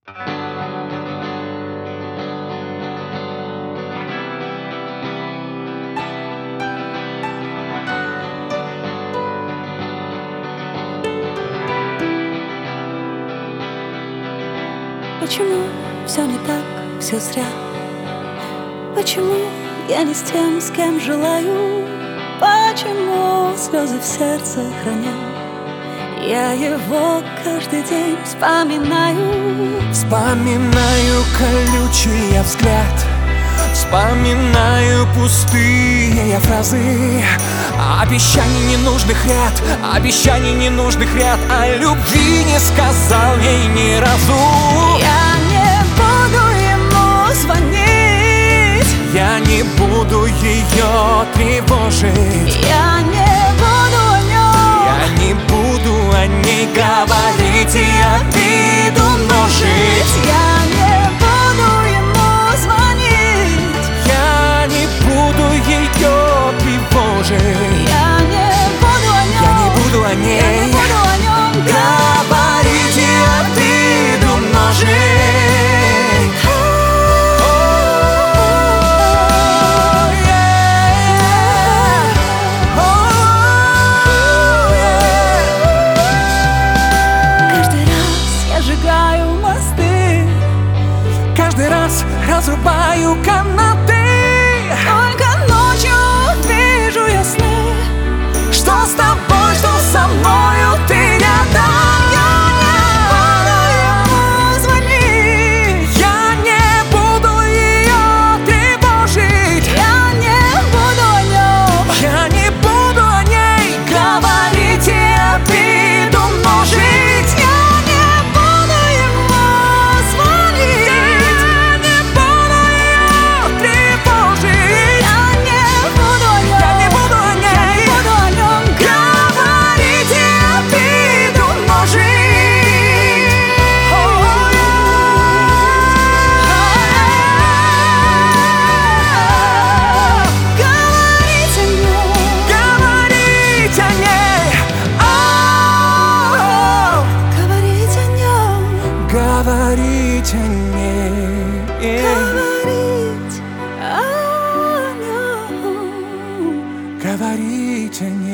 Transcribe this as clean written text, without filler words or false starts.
Почему все не так, все зря? Почему я не с тем, с кем желаю? Почему слезы в сердце храня? Я его каждый день вспоминаю. Вспоминаю колючий взгляд, вспоминаю пустые фразы, обещаний ненужных ряд, обещаний ненужных ряд, а любви не сказал ей ни разу. Я не буду ему звонить, я не буду ее тревожить, я не буду о нем, я не буду о ней говорить и обиду множить. Я не буду ему звонить, Я не буду ее тревожить, я не буду о нем, я не буду о ней я не буду о нем говорить и обиду множить. Каждый раз я сжигаю мосты, Каждый раз разрубаю канаты, только ночью вижу я сны. что с тобой, что со мною ты рядом. Я не буду ему звонить, Я не буду ее тревожить, я не буду о нем, я не буду о ней говорить и обиду множить. я не буду ему звонить, Я не буду ее тревожить, я не буду о нем, я не буду о ней буду о нем говорить и обиду множить. говорить о нем, Говорить о ней, говорить о нем, говорить о ней, говорить о нем. говорить о ней.